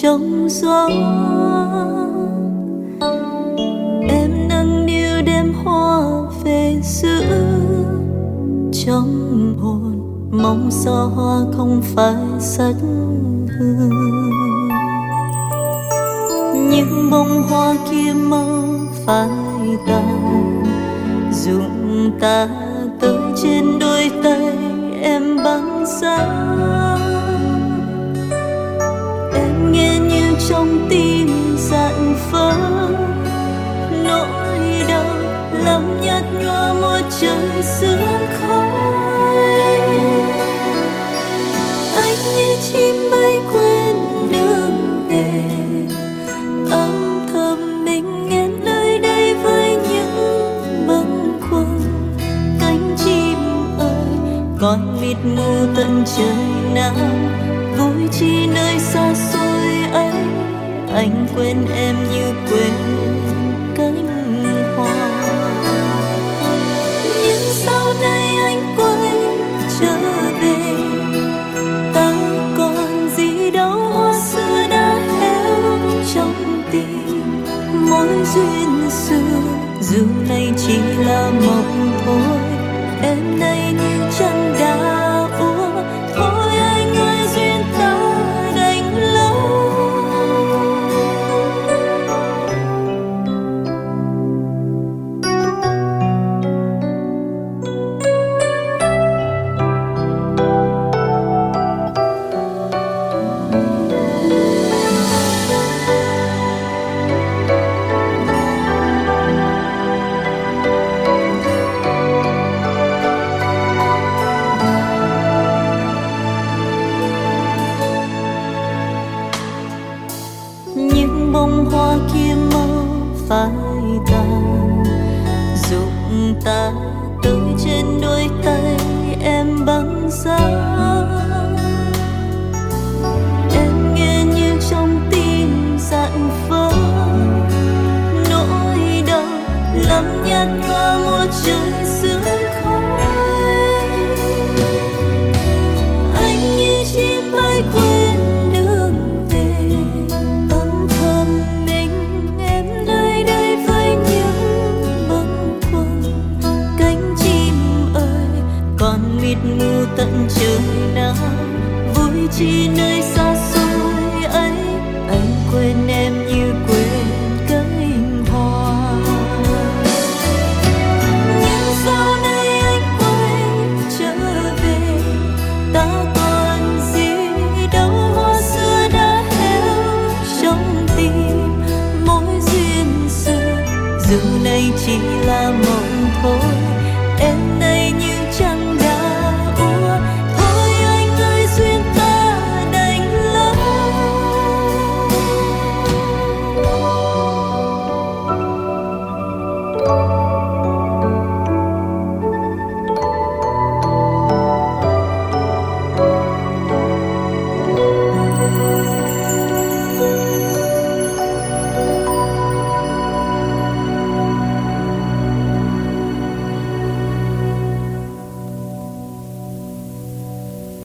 trong gió. Em nâng niu đêm hoa về giữ trong hồn, mong gió hoa không phải rất hương. Những bông hoa kia mơ phai tàn, rụng ta tới trên đôi tay em băng giá. Em nghe như trong tim dạn vỡ, nỗi đau lắm nhạt nhòa một trời sương khói. Anh như chim bay quên đường về, âm thầm mình nghe nơi đây với những bâng khuâng. Cánh chim ơi còn mịt mù tận trời nào, vui chi nơi xa xôi ấy. Anh quên em như quên cánh hoa. Nhưng sau này anh quay trở về, ta còn gì đâu hoa xưa đã héo trong tim. Mối duyên xưa dù này chỉ là mộng thôi, em đây như chẳng đã úa. Thôi anh ơi duyên ta đành lâu. Những bông hoa kia mơ phai tàn, rụng ta tới trên đôi tay em băng giá. Em nghe như trong tim dạn vỡ, nỗi đau lắm nhạt nhòa một trời sương khói. Anh như chim bay quên đường về, âm thầm mình em nơi đây với những bâng khuâng. Cánh chim ơi còn mịt mù tận trời nào, vui chi nơi xa xôi ấy. Anh quên em